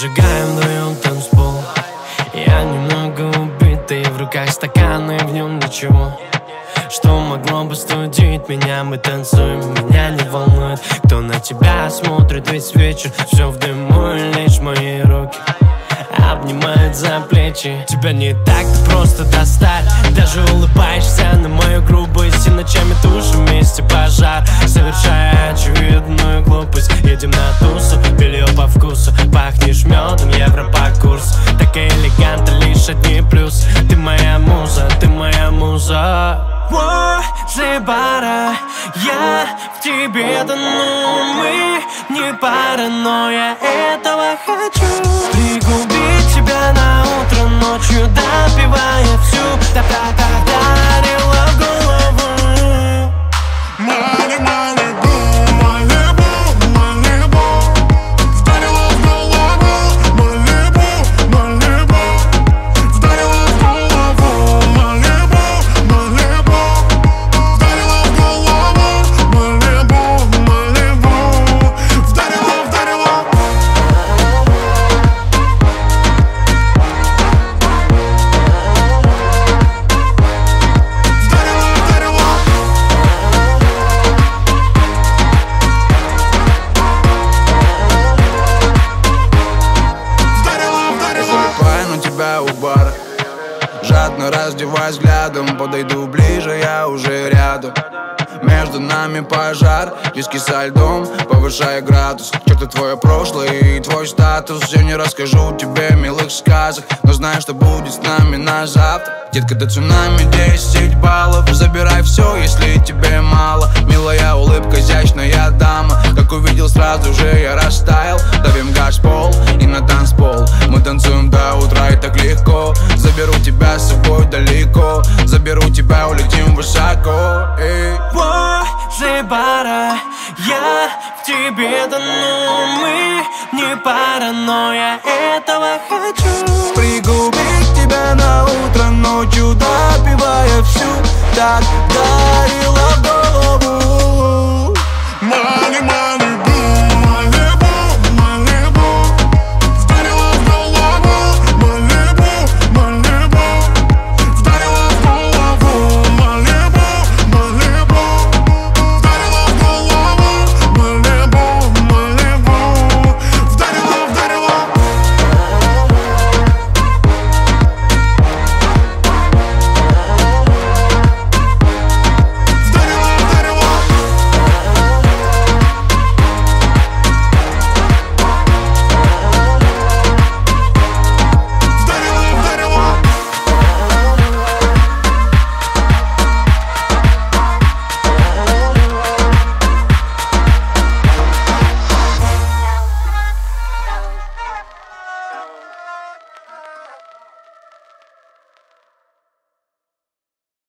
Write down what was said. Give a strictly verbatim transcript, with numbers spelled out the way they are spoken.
Зажигаем вдвоем танцпол. Я немного убитый, в руках стакан и в нем ничего. Что могло бы студить меня? Мы танцуем, меня не волнует, кто на тебя смотрит весь вечер. Все в дыму и лишь мои руки обнимают за плечи. Тебя не так-то просто достать, даже улыбаешься на мою грубость. И ночами тушим вместе пожар, совершая очевидную глупость. Едем на тусу, белье по вкусу, пахнешь медом, евро по курсу. Такая элегантна, лишь одни плюс. Ты моя муза, ты моя муза. О, Зебара, я в тебе тону. Мы не пара, но я этого хочу. Пригубить тебя на утро, ночью допивая всю. Та-та-та-дарила в голову. Малибу, Малибу, Малибу, вдарила в голову. Малибу, Малибу, вдарила в голову. Малибу, Малибу, вдарила в голову. Малибу, Малибу, вдарила, вдарила. У бара, жадно раздевай взглядом, подойду ближе, я уже рядом. Между нами пожар, виски со льдом, повышая градус. Черт, твое прошлое и твой статус. Я не расскажу тебе милых сказок, но знаю, что будет с нами на завтра. Детка, до цунами десять баллов. Забирай все, если тебе мало. Милая улыбка, изящная дама. Как увидел, сразу же я растаял. Давим газ в пол и на танцпол. Мы танцуем до утра и так легко. Заберу тебя с собой далеко. Заберу тебя, улетим высоко. Эй. О, Зебара, я в тебе тону. Мы не пара, но я этого хочу. Пригубить тебя на утро, ночью допивая всю. Так дарил